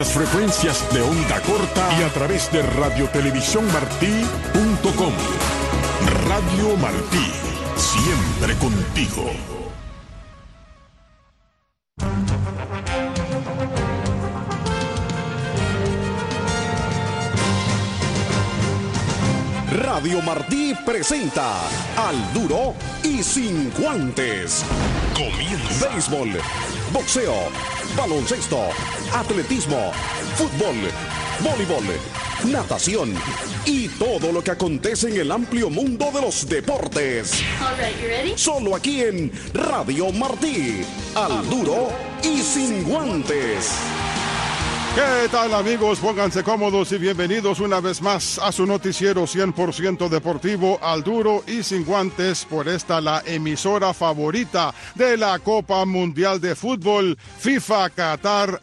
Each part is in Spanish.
Las frecuencias de onda corta y a través de radiotelevisiónmartí.com. Radio Martí, siempre contigo. Radio Martí presenta Al Duro y Sin Guantes. Comienza. Béisbol, boxeo, baloncesto, atletismo, fútbol, voleibol, natación y todo lo que acontece en el amplio mundo de los deportes. All right, you ready? Solo aquí en Radio Martí. Al Duro y Sin Guantes. ¿Qué tal, amigos? Pónganse cómodos y bienvenidos una vez más a su noticiero 100% deportivo Al Duro y Sin Guantes por esta la emisora favorita de la Copa Mundial de Fútbol FIFA Qatar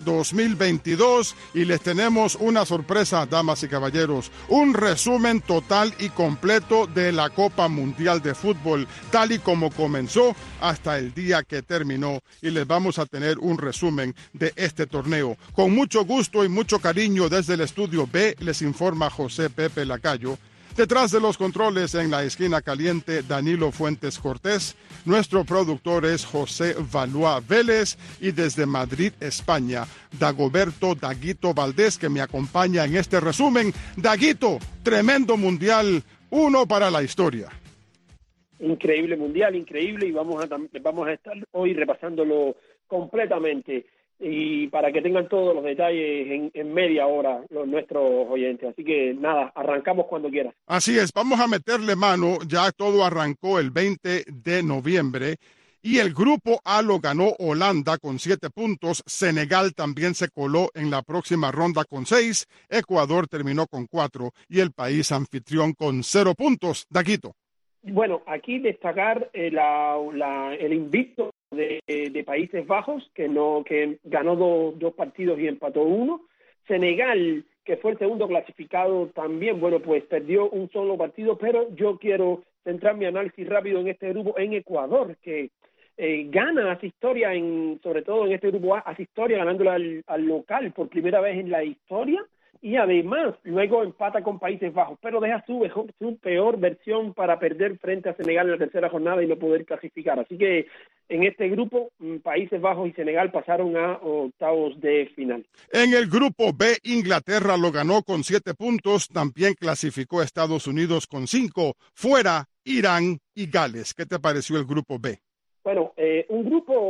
2022 y les tenemos una sorpresa, damas y caballeros, un resumen total y completo de la Copa Mundial de Fútbol tal y como comenzó hasta el día que terminó y les vamos a tener un resumen de este torneo. Con mucho gusto y mucho cariño desde el estudio B les informa José Pepe Lacayo. Detrás de los controles en la esquina caliente Danilo Fuentes Cortés. Nuestro productor es José Valois Vélez y desde Madrid, España, Dagoberto Daguito Valdés que me acompaña en este resumen. Daguito, tremendo mundial, uno para la historia. Increíble mundial, increíble, y vamos a estar hoy repasándolo completamente y para que tengan todos los detalles en media hora nuestros oyentes. Así que nada, arrancamos cuando quieras. Así es, vamos a meterle mano, ya todo arrancó el 20 de noviembre y el grupo A lo ganó Holanda con 7 puntos, Senegal también se coló en la próxima ronda con 6, Ecuador terminó con 4 y el país anfitrión con 0 puntos. Daguito. Bueno, aquí destacar el invicto de Países Bajos, que ganó dos partidos y empató uno. Senegal, que fue el segundo clasificado, también, bueno, pues perdió un solo partido, pero yo quiero centrar mi análisis rápido en este grupo, en Ecuador, que gana, hace historia, sobre todo en este grupo A, hace historia ganándole al local por primera vez en la historia, y además luego empata con Países Bajos, pero deja su peor versión para perder frente a Senegal en la tercera jornada y no poder clasificar. Así que en este grupo, Países Bajos y Senegal pasaron a octavos de final. En el grupo B, Inglaterra lo ganó con 7 puntos, también clasificó a Estados Unidos con 5, fuera Irán y Gales. ¿Qué te pareció el grupo B? Bueno, un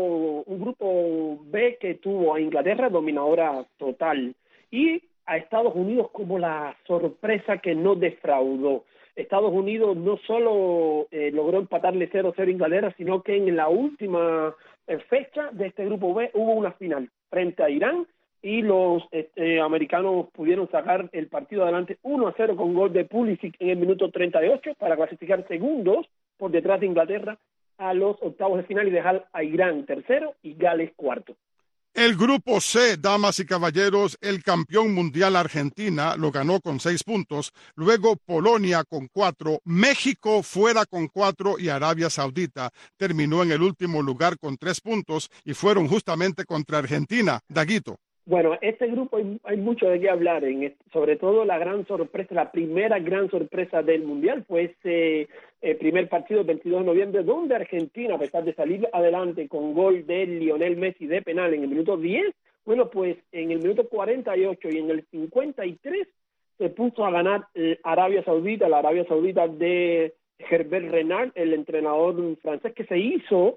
grupo B que tuvo a Inglaterra dominadora total y a Estados Unidos como la sorpresa que no defraudó. Estados Unidos no solo logró empatarle 0-0 a Inglaterra, sino que en la última fecha de este grupo B hubo una final frente a Irán y los americanos pudieron sacar el partido adelante 1-0 con gol de Pulisic en el minuto 38 para clasificar segundos por detrás de Inglaterra a los octavos de final y dejar a Irán tercero y Gales cuarto. El grupo C, damas y caballeros, el campeón mundial Argentina lo ganó con 6 puntos, luego Polonia con 4, México fuera con 4 y Arabia Saudita terminó en el último lugar con 3 puntos y fueron justamente contra Argentina. Daguito. Bueno, este grupo hay mucho de qué hablar, sobre todo la gran sorpresa, la primera gran sorpresa del Mundial fue ese primer partido el 22 de noviembre, donde Argentina, a pesar de salir adelante con gol de Lionel Messi de penal en el minuto 10, bueno, pues en el minuto 48 y en el 53 se puso a ganar Arabia Saudita, la Arabia Saudita de Herbert Renard, el entrenador francés que se hizo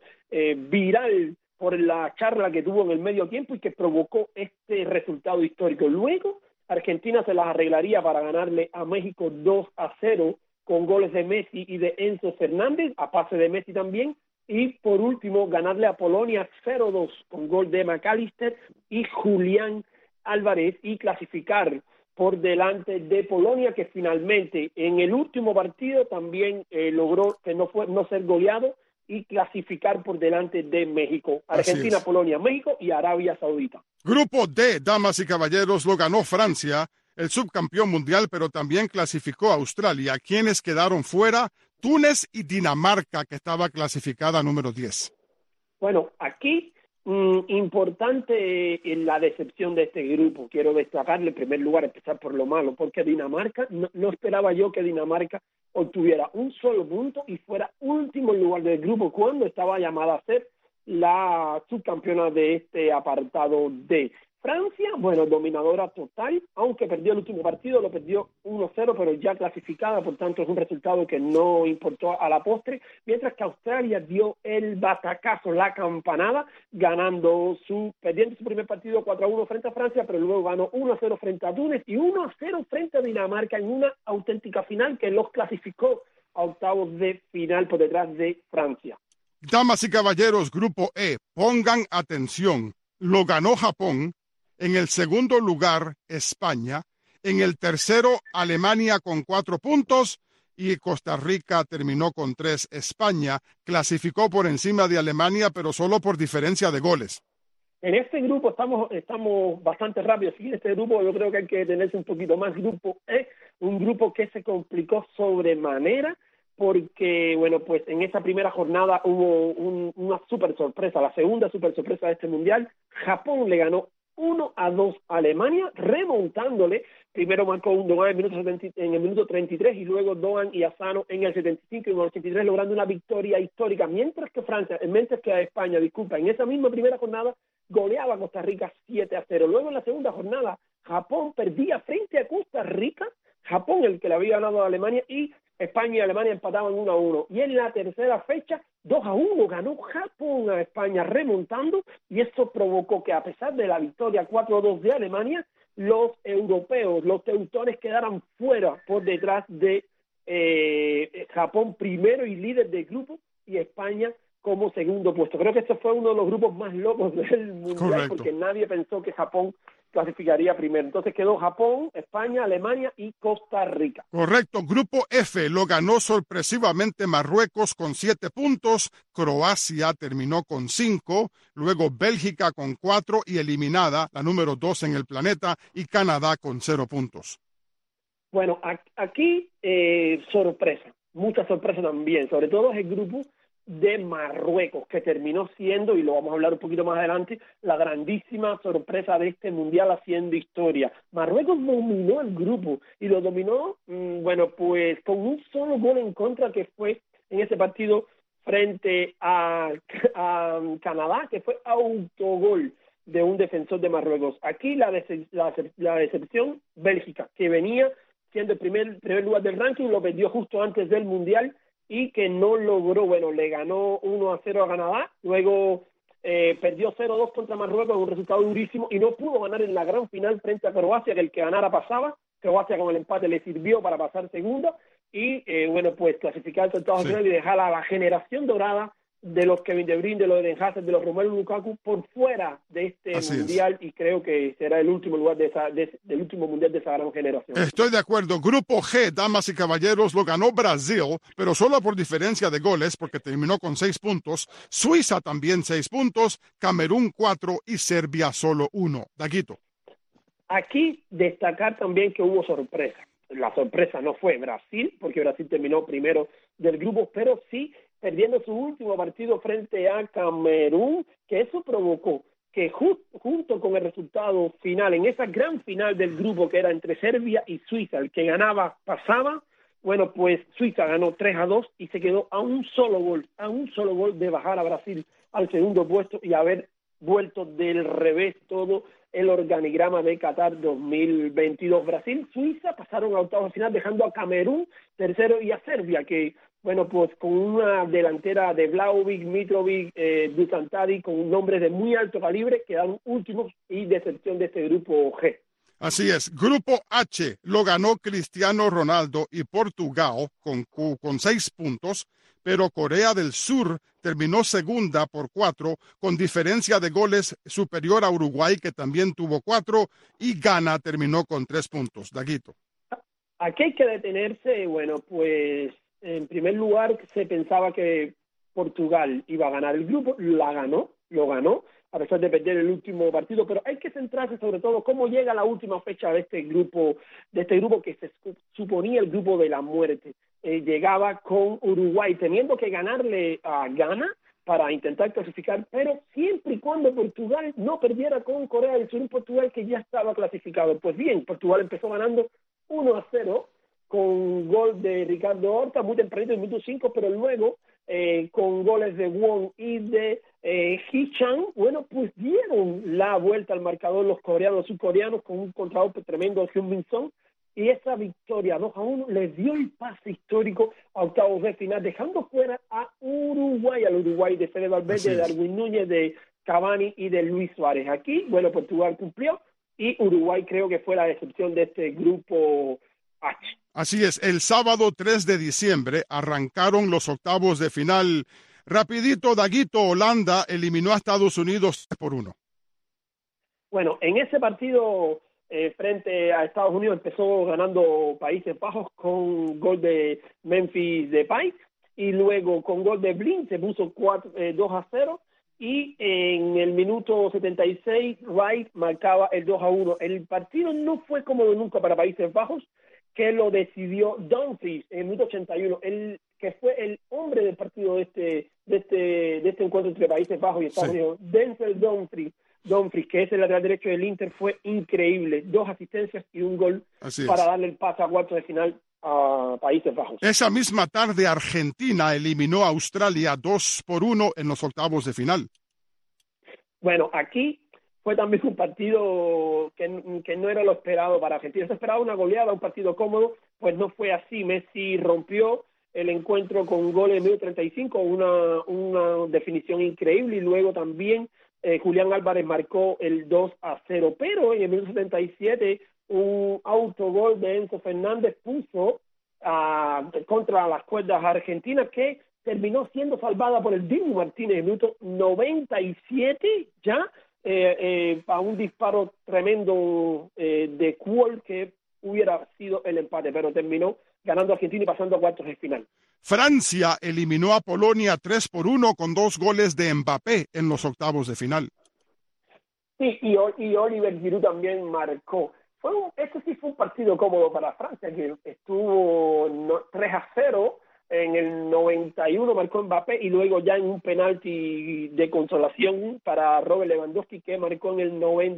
viral por la charla que tuvo en el medio tiempo y que provocó este resultado histórico. Luego, Argentina se las arreglaría para ganarle a México 2-0 con goles de Messi y de Enzo Fernández, a pase de Messi también, y por último, ganarle a Polonia 0-2 con gol de McAllister y Julián Álvarez y clasificar por delante de Polonia, que finalmente en el último partido también logró que no ser goleado y clasificar por delante de México. Argentina, Polonia, México y Arabia Saudita. Grupo D, damas y caballeros, lo ganó Francia, el subcampeón mundial, pero también clasificó a Australia. ¿Quiénes quedaron fuera? Túnez y Dinamarca, que estaba clasificada número 10. Bueno, aquí Importante la decepción de este grupo. Quiero destacarle en primer lugar, empezar por lo malo, porque Dinamarca, no esperaba yo que Dinamarca obtuviera un solo punto y fuera último lugar del grupo cuando estaba llamada a ser la subcampeona de este apartado D. Francia, bueno, dominadora total, aunque perdió el último partido, lo perdió 1-0, pero ya clasificada, por tanto es un resultado que no importó a la postre, mientras que Australia dio el batacazo, la campanada, perdiendo su primer partido 4-1 frente a Francia, pero luego ganó 1-0 frente a Túnez y 1-0 frente a Dinamarca en una auténtica final que los clasificó a octavos de final por detrás de Francia. Damas y caballeros, Grupo E, pongan atención. Lo ganó Japón. En el segundo lugar, España. En el tercero, Alemania con 4 puntos. Y Costa Rica terminó con 3. España clasificó por encima de Alemania, pero solo por diferencia de goles. En este grupo estamos bastante rápidos. En este grupo yo creo que hay que tenerse un poquito más. Grupo E, un grupo que se complicó sobremanera, porque, bueno, pues en esa primera jornada hubo una super sorpresa, la segunda super sorpresa de este mundial. Japón le ganó 1-2 a Alemania, remontándole. Primero marcó un Doan en el minuto 33 y luego Doan y Asano en el 75 y en el 83, logrando una victoria histórica, mientras que España, en esa misma primera jornada goleaba a Costa Rica 7-0. Luego en la segunda jornada Japón perdía frente a Costa Rica, Japón el que le había ganado a Alemania, y España y Alemania empataban 1-1. Y en la tercera fecha, 2-1, ganó Japón a España remontando, y eso provocó que, a pesar de la victoria 4-2 de Alemania, los europeos, los teutones, quedaran fuera por detrás de Japón primero y líder del grupo, y España como segundo puesto. Creo que este fue uno de los grupos más locos del mundial. Correcto. Porque nadie pensó que Japón clasificaría primero. Entonces quedó Japón, España, Alemania y Costa Rica. Correcto. Grupo F lo ganó sorpresivamente Marruecos con 7 puntos, Croacia terminó con 5, luego Bélgica con 4 y eliminada, la número 2 en el planeta, y Canadá con 0 puntos. Bueno, aquí sorpresa, mucha sorpresa también, sobre todo es el grupo de Marruecos, que terminó siendo, y lo vamos a hablar un poquito más adelante, la grandísima sorpresa de este mundial, haciendo historia. Marruecos dominó el grupo y lo dominó, bueno, pues con un solo gol en contra, que fue en ese partido frente a Canadá, que fue autogol de un defensor de Marruecos. Aquí la decepción, Bélgica, que venía siendo el primer lugar del ranking, lo perdió justo antes del mundial, y que no logró, bueno, le ganó 1-0 a Canadá, luego perdió 0-2 contra Marruecos, un resultado durísimo, y no pudo ganar en la gran final frente a Croacia, que el que ganara pasaba. Croacia con el empate le sirvió para pasar segunda, y bueno, pues clasificar al octavos de final y dejar a la generación dorada de los Kevin De Bruyne, de los Eden Hazard, de los Romelu Lukaku por fuera de este mundial, y creo que será el último lugar del último mundial de esa gran generación. Estoy de acuerdo. Grupo G, damas y caballeros, lo ganó Brasil, pero solo por diferencia de goles, porque terminó con 6 puntos. Suiza también 6 puntos, Camerún 4 y Serbia solo 1. Daguito. Aquí destacar también que hubo sorpresa. La sorpresa no fue Brasil, porque Brasil terminó primero del grupo, pero sí perdiendo su último partido frente a Camerún, que eso provocó que junto con el resultado final, en esa gran final del grupo que era entre Serbia y Suiza, el que ganaba pasaba. Bueno, pues Suiza ganó 3-2 y se quedó a un solo gol de bajar a Brasil al segundo puesto y haber vuelto del revés todo el organigrama de Qatar 2022. Brasil, Suiza pasaron a octavos de final, dejando a Camerún tercero y a Serbia, que, bueno, pues con una delantera de Vlahovic, Mitrovic, Dusan Tadic, con nombres de muy alto calibre, quedaron últimos y decepción de este grupo G. Así es. Grupo H lo ganó Cristiano Ronaldo y Portugal con 6 puntos, pero Corea del Sur terminó segunda por 4, con diferencia de goles superior a Uruguay, que también tuvo 4, y Ghana terminó con 3 puntos. Daguito. Aquí hay que detenerse. Bueno, pues en primer lugar se pensaba que Portugal iba a ganar el grupo, lo ganó, a pesar de perder el último partido, pero hay que centrarse sobre todo cómo llega la última fecha de este grupo que se suponía el grupo de la muerte. Llegaba con Uruguay teniendo que ganarle a Ghana, para intentar clasificar, pero siempre y cuando Portugal no perdiera con Corea del Sur, un Portugal que ya estaba clasificado. Pues bien, Portugal empezó ganando 1-0 con gol de Ricardo Horta, muy tempranito, en el minuto 5, pero luego con goles de Won y de Hee-chan, bueno, pues dieron la vuelta al marcador los surcoreanos con un contragolpe tremendo de Hyun-Min Son, y esa victoria 2-1 les dio el pase histórico a octavos de final, dejando fuera a Uruguay, al Uruguay de Fede Valverde, de Darwin Núñez, de Cavani y de Luis Suárez. Aquí, bueno, Portugal cumplió y Uruguay creo que fue la decepción de este grupo H. Así es, el sábado 3 de diciembre arrancaron los octavos de final. Rapidito, Daguito, Holanda eliminó a Estados Unidos 3-1. Bueno, en ese partido frente a Estados Unidos empezó ganando Países Bajos con gol de Memphis Depay y luego con gol de Blin se puso 2-0 y en el minuto 76 Wright marcaba el 2-1. El partido no fue cómodo nunca para Países Bajos, que lo decidió Dumfries en el minuto 81, que fue el hombre del partido de este encuentro entre Países Bajos y Estados Unidos. Denzel Dumfries, que es el lateral derecho del Inter, fue increíble. 2 asistencias y un gol para darle el pase a cuartos de final a Países Bajos. Esa misma tarde Argentina eliminó a Australia 2-1 en los octavos de final. Bueno, aquí fue también un partido que no era lo esperado para Argentina. Se esperaba una goleada, un partido cómodo, pues no fue así. Messi rompió el encuentro con un gol en el minuto 35, una definición increíble, y luego también Julián Álvarez marcó el 2-0, pero en el minuto 77 un autogol de Enzo Fernández puso contra las cuerdas argentinas, que terminó siendo salvada por el Dibu Martínez en el minuto 97 ya, para un disparo tremendo de Kuhl que hubiera sido el empate, pero terminó ganando Argentina y pasando a cuartos de final. Francia eliminó a Polonia 3-1 con 2 goles de Mbappé en los octavos de final. Sí, y Oliver Giroud también marcó. Este sí fue un partido cómodo para Francia, que estuvo 3-0 en el 91, marcó Mbappé, y luego ya en un penalti de consolación para Robert Lewandowski, que marcó en el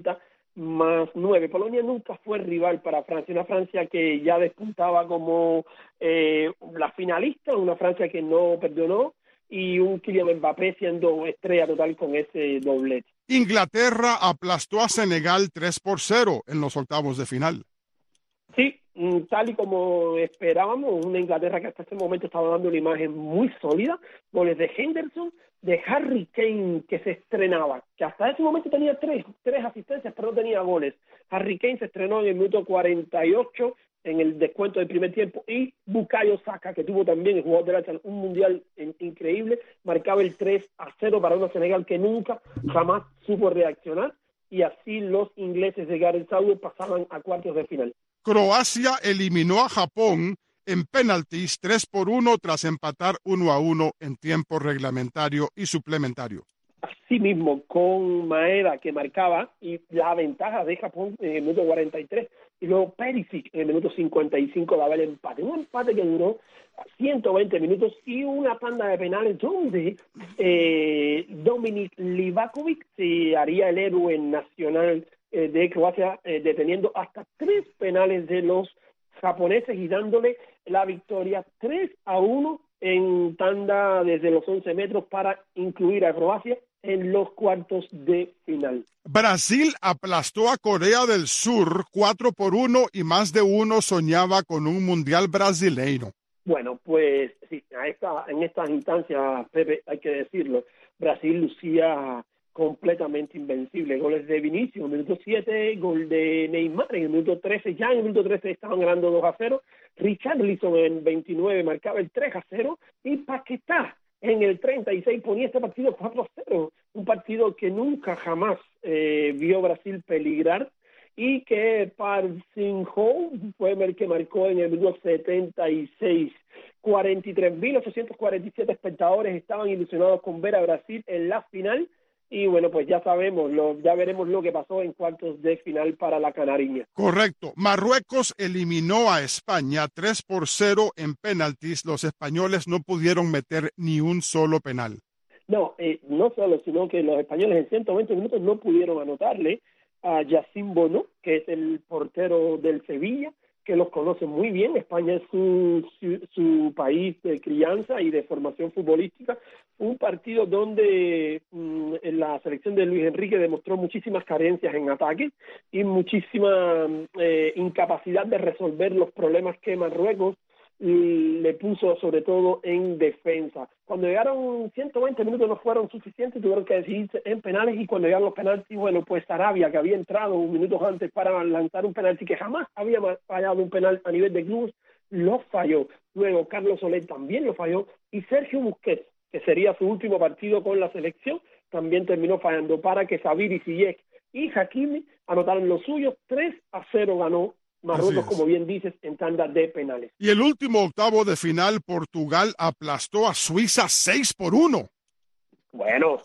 90+9. Polonia nunca fue rival para Francia, una Francia que ya despuntaba como la finalista, una Francia que no perdonó, y un Kylian Mbappé siendo estrella total con ese doblete. Inglaterra aplastó a Senegal 3-0 en los octavos de final. Sí, tal y como esperábamos, una Inglaterra que hasta este momento estaba dando una imagen muy sólida, goles de Henderson, de Harry Kane, que se estrenaba, que hasta ese momento tenía tres asistencias, pero no tenía goles. Harry Kane se estrenó en el minuto 48 en el descuento del primer tiempo, y Bukayo Saka, que tuvo también el jugador de Arsenal un mundial increíble, marcaba el 3-0 para una Senegal que nunca, jamás supo reaccionar, y así los ingleses de Gareth Southgate pasaban a cuartos de final. Croacia eliminó a Japón en penaltis 3-1 tras empatar 1-1 en tiempo reglamentario y suplementario. Así mismo, con Maeda, que marcaba, y la ventaja de Japón en el minuto 43, y luego Perisic en el minuto 55 daba el empate. Un empate que duró 120 minutos y una tanda de penales donde Dominik Livakovic se haría el héroe nacional de Croacia, deteniendo hasta 3 penales de los japoneses y dándole la victoria 3-1 en tanda desde los 11 metros para incluir a Croacia en los cuartos de final. Brasil aplastó a Corea del Sur 4-1 y más de uno soñaba con un mundial brasileño. Bueno, pues sí, en estas instancias, Pepe, hay que decirlo, Brasil lucía completamente invencible. Goles de Vinicius en el minuto 7, gol de Neymar en el minuto 13, ya en el minuto 13 estaban ganando 2-0, Richarlison en el 29 marcaba el 3-0 y Paquetá en el 36 ponía este partido 4-0, un partido que nunca jamás vio Brasil peligrar, y que Park Shin-ho fue el que marcó en el minuto 76. 43.847 espectadores estaban ilusionados con ver a Brasil en la final, y bueno, pues ya veremos lo que pasó en cuartos de final para la canariña. Correcto. Marruecos eliminó a España 3-0 en penaltis. Los españoles no pudieron meter ni un solo penal. No solo, sino que los españoles en 120 minutos no pudieron anotarle a Yacine Bono, que es el portero del Sevilla, que los conoce muy bien. España es su país de crianza y de formación futbolística. Un partido donde la selección de Luis Enrique demostró muchísimas carencias en ataque y muchísima incapacidad de resolver los problemas que Marruecos le puso, sobre todo en defensa. Cuando llegaron 120 minutos no fueron suficientes, tuvieron que decidirse en penales, y cuando llegaron los penaltis, bueno, pues Sarabia, que había entrado minutos antes para lanzar un penalti, que jamás había fallado un penal a nivel de clubes, lo falló. Luego Carlos Soler también lo falló, y Sergio Busquets, que sería su último partido con la selección, también terminó fallando, para que Sabiri, Ziyech y Hakimi anotaron los suyos. 3-0 ganó Marruecos, como bien dices, en tanda de penales. Y el último octavo de final, Portugal aplastó a Suiza 6-1. Bueno,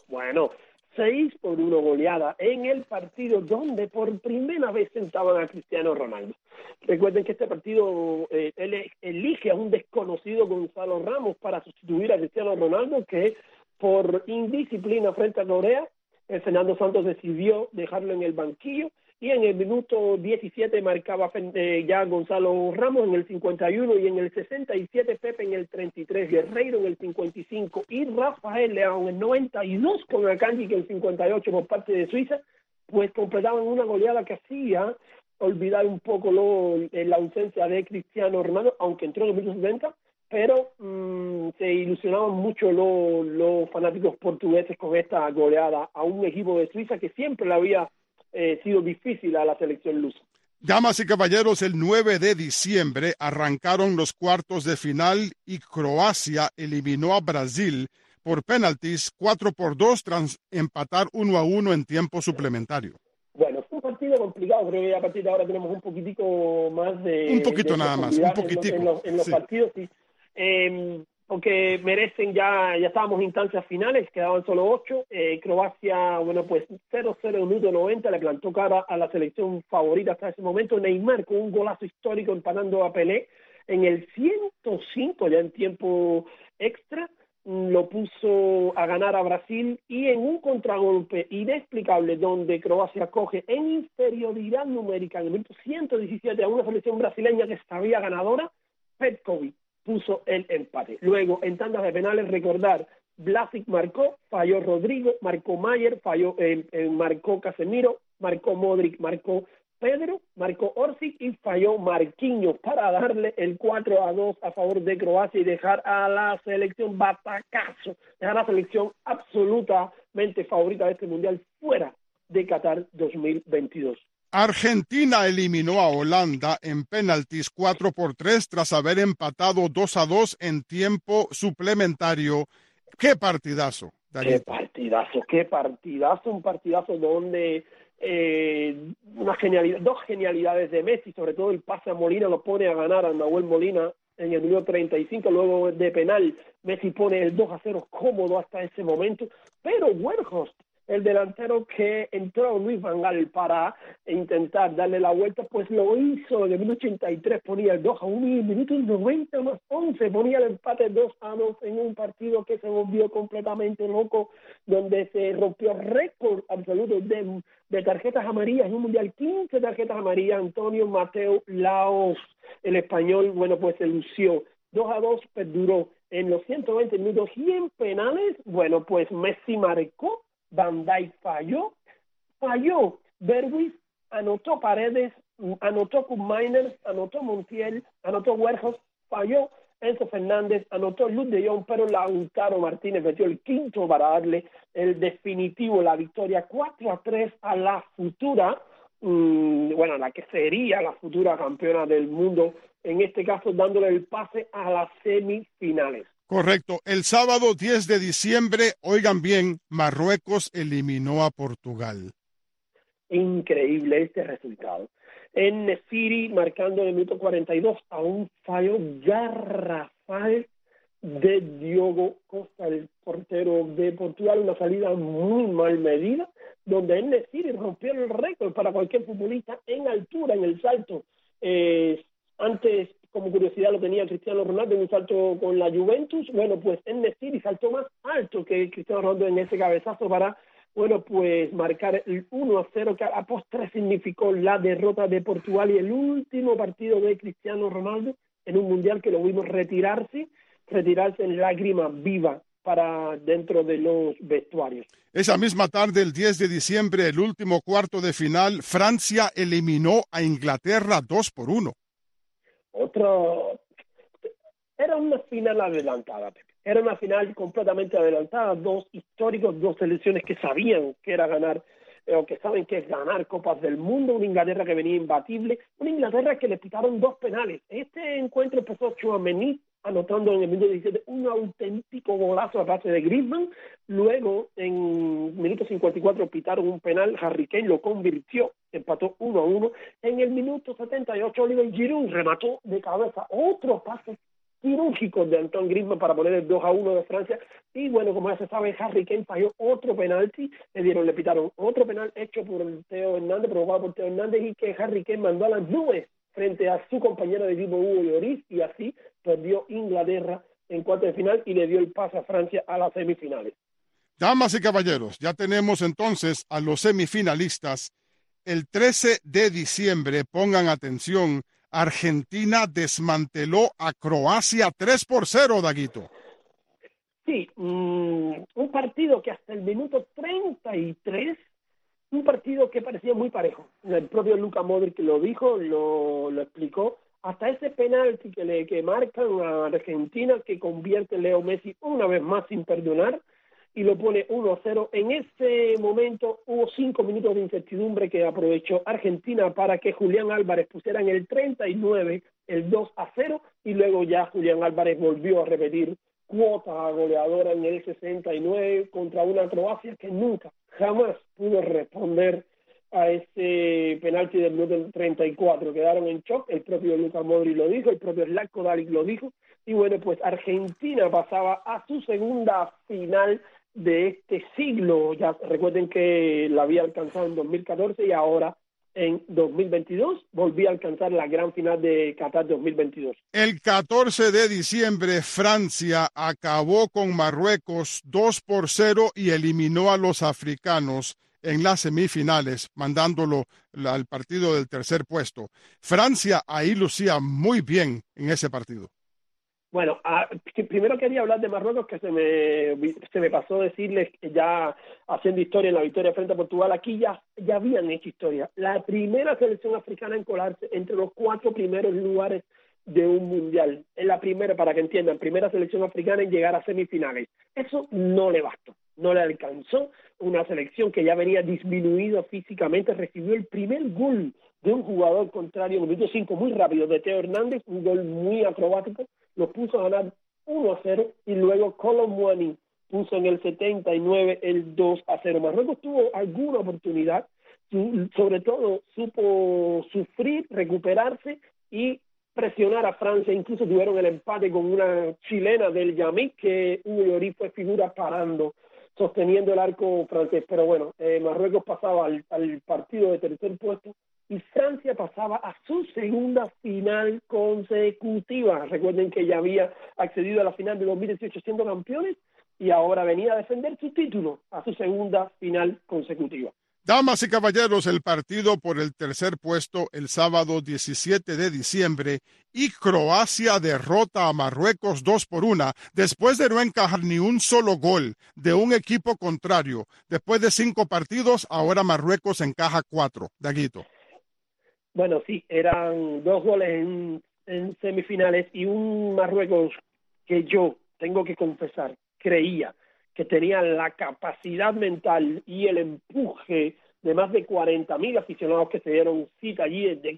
6-1 goleada en el partido donde por primera vez sentaban a Cristiano Ronaldo. Recuerden que este partido él elige a un desconocido Gonzalo Ramos para sustituir a Cristiano Ronaldo, que por indisciplina frente a Corea, Fernando Santos decidió dejarlo en el banquillo, y en el minuto 17 marcaba ya Gonzalo Ramos en el 51, y en el 67 Pepe en el 33, Guerreiro en el 55 y Rafael Leão en el 92 con Akanji que en el 58 por parte de Suiza, pues completaban una goleada que hacía olvidar un poco la ausencia de Cristiano Ronaldo, aunque entró en el minuto 70, pero se ilusionaban mucho los fanáticos portugueses con esta goleada a un equipo de Suiza que siempre le había sido difícil a la selección lusa. Damas y caballeros, el 9 de diciembre arrancaron los cuartos de final y Croacia eliminó a Brasil por penaltis 4-2 tras empatar 1-1 en tiempo suplementario. Bueno, fue un partido complicado. Creo que a partir de ahora tenemos un poquitico más de... Un poquito nada más, un poquitico. En los partidos, sí. Porque merecen, ya estábamos en instancias finales, quedaban solo 8. Croacia, bueno, pues 0-0 en minuto 90, le plantó cara a la selección favorita hasta ese momento. Neymar con un golazo histórico empatando a Pelé en el 105, ya en tiempo extra, lo puso a ganar a Brasil, y en un contragolpe inexplicable donde Croacia coge en inferioridad numérica en el minuto 117 a una selección brasileña que estaba ganadora, Petkovic puso el empate. Luego, en tandas de penales, recordar, Vlasic marcó, falló Rodrigo, marcó Mayer, marcó Casemiro, marcó Modric, marcó Pedro, marcó Orsic y falló Marquinhos para darle el 4-2 a favor de Croacia y dejar a la selección batacazo, dejar a la selección absolutamente favorita de este mundial fuera de Qatar 2022. Argentina eliminó a Holanda en penaltis 4-3 tras haber empatado 2-2 en tiempo suplementario. ¡Qué partidazo, David! ¡Qué partidazo! Un partidazo donde dos genialidades de Messi, sobre todo el pase a Molina, lo pone a ganar a Nahuel Molina en el minuto 35, luego de penal Messi pone el 2-0 cómodo hasta ese momento, pero Weghorst, el delantero que entró Luis Van Gaal para intentar darle la vuelta, pues lo hizo. En el minuto 83 ponía el 2-1 y en el minuto 90 más 11 ponía el empate 2-2 en un partido que se volvió completamente loco, donde se rompió récord absoluto de tarjetas amarillas en un mundial. 15 tarjetas amarillas. Antonio Mateo Laos, el español, bueno, pues se lució. 2-2 perduró en los 120 minutos, y en penales, bueno, pues Messi marcó, Van Dijk falló, Bergwijn, anotó Paredes, anotó Koopmeiners, anotó Montiel, anotó Weghorst, falló Enzo Fernández, anotó Luuk de Jong, pero Lautaro Martínez metió el quinto para darle el definitivo, la victoria 4-3 a la futura, la que sería la futura campeona del mundo, en este caso dándole el pase a las semifinales. Correcto. El sábado 10 de diciembre, oigan bien, Marruecos eliminó a Portugal. Increíble este resultado. En Nesiri, marcando en el minuto 42 a un fallo garrafal de Diogo Costa, el portero de Portugal, una salida muy mal medida, donde en Nesiri rompió el récord para cualquier futbolista en altura, en el salto. Antes como curiosidad lo tenía Cristiano Ronaldo en un salto con la Juventus. Bueno, pues En-Nesyri saltó más alto que Cristiano Ronaldo en ese cabezazo para, bueno, pues marcar el 1-0, que a la postre significó la derrota de Portugal y el último partido de Cristiano Ronaldo en un mundial que lo vimos retirarse en lágrima viva para dentro de los vestuarios. Esa misma tarde, el 10 de diciembre, el último cuarto de final, Francia eliminó a Inglaterra 2-1. Era una final adelantada, Pepe. Era una final completamente adelantada, dos históricos, dos selecciones que sabían que era ganar, o que saben que es ganar Copas del Mundo, una Inglaterra que venía imbatible, una Inglaterra que le pitaron 2 penales. Este encuentro empezó Tchouaméni anotando en el minuto 17 un auténtico golazo a base de Griezmann. Luego, en minuto 54, pitaron un penal, Harry Kane lo convirtió, empató 1-1. En el minuto 78, Olivier Giroud remató de cabeza otro pase quirúrgico de Antoine Griezmann para poner el 2-1 de Francia. Y bueno, como ya se sabe, Harry Kane falló otro penalti, le pitaron otro penal hecho por Theo Hernández, provocado por Theo Hernández, y que Harry Kane mandó a las nubes frente a su compañero de equipo Hugo Lloris, y así perdió Inglaterra en cuartos de final y le dio el pase a Francia a las semifinales. Damas y caballeros, ya tenemos entonces a los semifinalistas. El 13 de diciembre, pongan atención, Argentina desmanteló a Croacia 3-0, Daguito. Sí, un partido que hasta el minuto 33, un partido que parecía muy parejo. El propio Luka Modric lo dijo, lo explicó. Hasta ese penalti que marcan a Argentina, que convierte Leo Messi una vez más sin perdonar, y lo pone 1-0. En ese momento hubo 5 minutos de incertidumbre que aprovechó Argentina para que Julián Álvarez pusiera en el 39 el 2-0, y luego ya Julián Álvarez volvió a repetir cuota goleadora en el 69 contra una Croacia que nunca, jamás pudo responder a ese penalti del minuto 34. Quedaron en shock, el propio Luka Modric lo dijo, el propio Zlatko Dalic lo dijo, y bueno, pues Argentina pasaba a su segunda final de este siglo. Ya recuerden que la había alcanzado en 2014 y ahora en 2022 volvía a alcanzar la gran final de Qatar 2022. El 14 de diciembre, Francia acabó con Marruecos 2-0 y eliminó a los africanos en las semifinales, mandándolo al partido del tercer puesto. Francia ahí lucía muy bien en ese partido. Bueno, primero quería hablar de Marruecos, que se me pasó decirles que ya haciendo historia en la victoria frente a Portugal, aquí ya habían hecho historia. La primera selección africana en colarse entre los 4 primeros lugares de un mundial. Es la primera, para que entiendan, primera selección africana en llegar a semifinales. Eso no le bastó, no le alcanzó. Una selección que ya venía disminuida físicamente recibió el primer gol de un jugador contrario en el minuto 5 muy rápido de Theo Hernández, un gol muy acrobático, lo puso a ganar 1-0, y luego Kolo Muani puso en el 79 el 2-0. Marruecos tuvo alguna oportunidad, sobre todo supo sufrir, recuperarse y presionar a Francia. Incluso tuvieron el empate con una chilena del Yamik, que Hugo Lloris fue figura sosteniendo el arco francés. Pero bueno, Marruecos pasaba al partido de tercer puesto y Francia pasaba a su segunda final consecutiva. Recuerden que ya había accedido a la final de 2018 siendo campeones y ahora venía a defender su título a su segunda final consecutiva. Damas y caballeros, el partido por el tercer puesto el sábado 17 de diciembre, y Croacia derrota a Marruecos 2-1 después de no encajar ni un solo gol de un equipo contrario. Después de 5 partidos, ahora Marruecos encaja 4. Daguito. Bueno, sí, eran 2 goles en semifinales y un Marruecos que yo tengo que confesar, creía que tenían la capacidad mental y el empuje de más de 40.000 aficionados que se dieron cita allí, de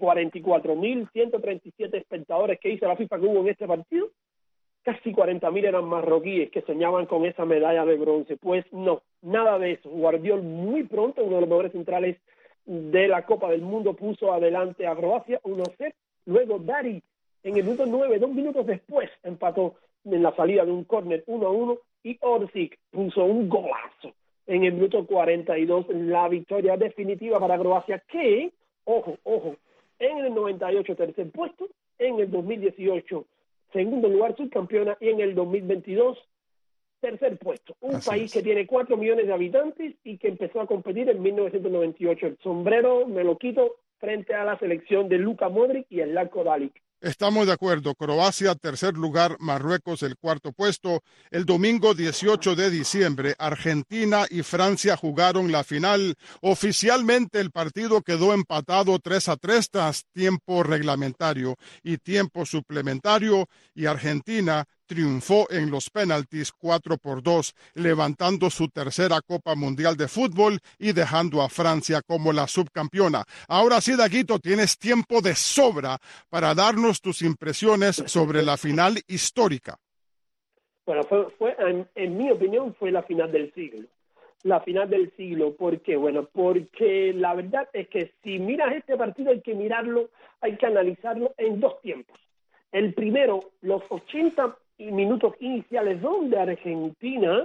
44.137 espectadores que hizo la FIFA que hubo en este partido. Casi 40.000 eran marroquíes que soñaban con esa medalla de bronce. Pues no, nada de eso. Guardiol muy pronto, uno de los mejores centrales de la Copa del Mundo, puso adelante a Croacia 1-0. Luego Dari en el minuto 9, 2 minutos después, empató en la salida de un córner 1-1, y Orsic puso un golazo en el minuto 42, la victoria definitiva para Croacia, que, ojo, en el 98 tercer puesto, en el 2018, segundo lugar subcampeona, y en el 2022 tercer puesto. Un Así país es. que tiene 4 millones de habitantes y que empezó a competir en 1998. El sombrero me lo quito frente a la selección de Luka Modric y el Zlatko Dalic. Estamos de acuerdo. Croacia, tercer lugar. Marruecos, el cuarto puesto. El domingo 18 de diciembre, Argentina y Francia jugaron la final. Oficialmente el partido quedó empatado 3-3 tras tiempo reglamentario y tiempo suplementario, y Argentina triunfó en los penaltis 4-2, levantando su tercera Copa Mundial de Fútbol y dejando a Francia como la subcampeona. Ahora sí, Daguito, tienes tiempo de sobra para darnos tus impresiones sobre la final histórica. Bueno, fue en mi opinión, fue la final del siglo. La final del siglo, ¿por qué? Bueno, porque la verdad es que si miras este partido hay que mirarlo, hay que analizarlo en dos tiempos. El primero, los 80 minutos iniciales, donde Argentina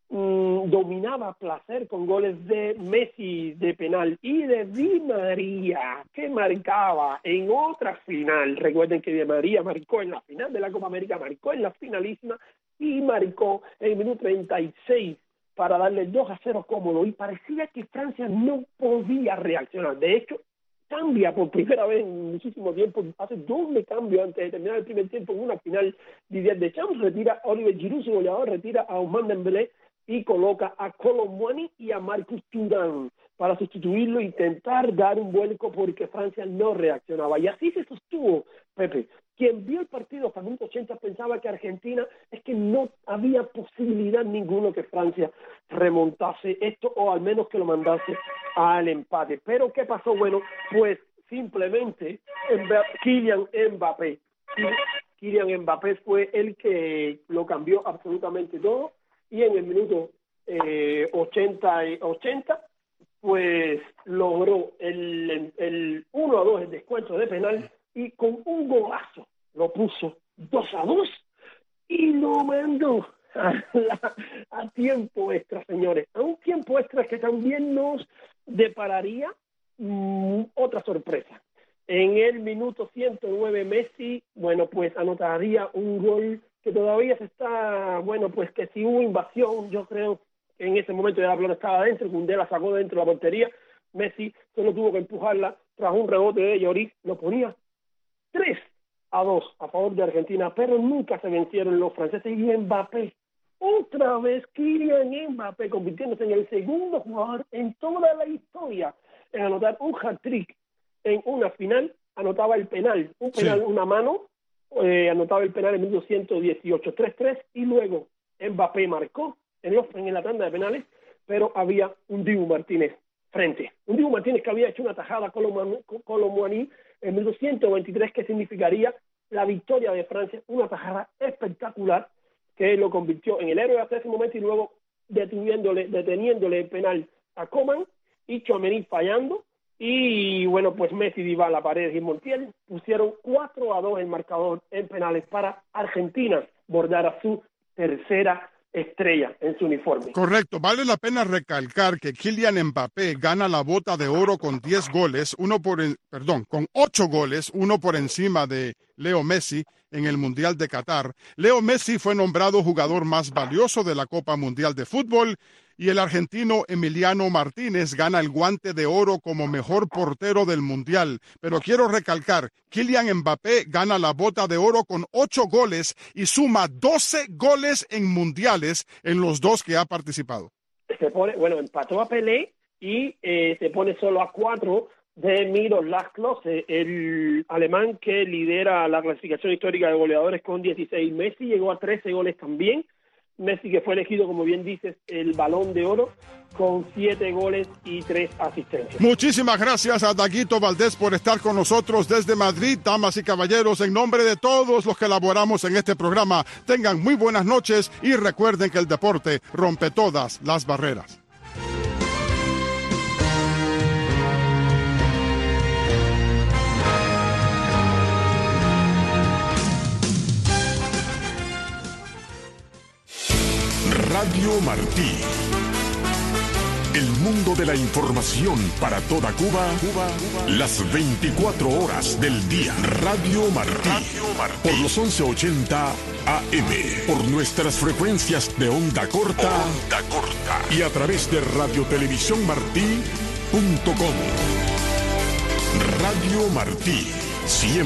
dominaba a placer con goles de Messi de penal y de Di María, que marcaba en otra final. Recuerden que Di María marcó en la final de la Copa América, marcó en la finalísima y marcó en el minuto 36 para darle 2-0 cómodo, y parecía que Francia no podía reaccionar. De hecho, cambia por primera vez en muchísimo tiempo, hace doble cambio antes de terminar el primer tiempo en una final. Didier Deschamps retira a Olivier Giroud, su goleador, retira a Ousmane Dembélé y coloca a Kolo Muani y a Marcus Thuram para sustituirlo e intentar dar un vuelco, porque Francia no reaccionaba. Y así se sostuvo, Pepe. Quien vio el partido hasta el minuto 80 pensaba que Argentina, es que no había posibilidad ninguna que Francia remontase esto, o al menos que lo mandase al empate. Pero ¿qué pasó? Bueno, pues simplemente Kylian Mbappé. Kylian Mbappé fue el que lo cambió absolutamente todo, y en el minuto 80 pues logró el 1-2, el descuento de penal, y con un golazo lo puso 2-2 y lo mandó a tiempo extra, señores. A un tiempo extra que también nos depararía otra sorpresa. En el minuto 109 Messi, bueno, pues anotaría un gol que todavía se está, bueno, pues que si hubo invasión, yo creo que en ese momento ya la pelota estaba adentro, Koundé la sacó dentro de la portería, Messi solo tuvo que empujarla tras un rebote de Lloris, lo ponía 3-2 a favor de Argentina, pero nunca se vencieron los franceses. Y Mbappé, otra vez Kylian Mbappé, convirtiéndose en el segundo jugador en toda la historia en anotar un hat-trick en una final. Anotaba el penal, un penal, sí, una mano, anotaba el penal en el minuto 118, 3-3, y luego Mbappé marcó en la tanda de penales, pero había un Dibu Martínez frente. Un Dibu Martínez que había hecho una tajada con Kolo Muani en el minuto 123, que significaría la victoria de Francia, una tajada espectacular que lo convirtió en el héroe hasta ese momento, y luego deteniéndole el penal a Coman y Tchouaméni fallando, y bueno, pues Messi, Dybala, Paredes y Montiel pusieron 4-2 el marcador en penales para Argentina bordar a su tercera estrella en su uniforme. Correcto. Vale la pena recalcar que Kylian Mbappé gana la Bota de Oro con 10 goles, con 8 goles, uno por encima de Leo Messi en el Mundial de Qatar. Leo Messi fue nombrado jugador más valioso de la Copa Mundial de Fútbol, y el argentino Emiliano Martínez gana el Guante de Oro como mejor portero del Mundial. Pero quiero recalcar, Kylian Mbappé gana la Bota de Oro con 8 goles y suma 12 goles en mundiales en los dos que ha participado. Empató a Pelé y se pone solo a 4 de Miroslav Klose, el alemán que lidera la clasificación histórica de goleadores con 16. Messi llegó a 13 goles también. Messi, que fue elegido, como bien dices, el Balón de Oro, con 7 goles y 3 asistencias. Muchísimas gracias a Daguito Valdés por estar con nosotros desde Madrid. Damas y caballeros, en nombre de todos los que elaboramos en este programa, tengan muy buenas noches y recuerden que el deporte rompe todas las barreras. Radio Martí. El mundo de la información para toda Cuba, las 24 horas del día. Radio Martí, por los 1180 AM, por nuestras frecuencias de onda corta, y a través de radiotelevisiónmartí.com. Radio Martí, siempre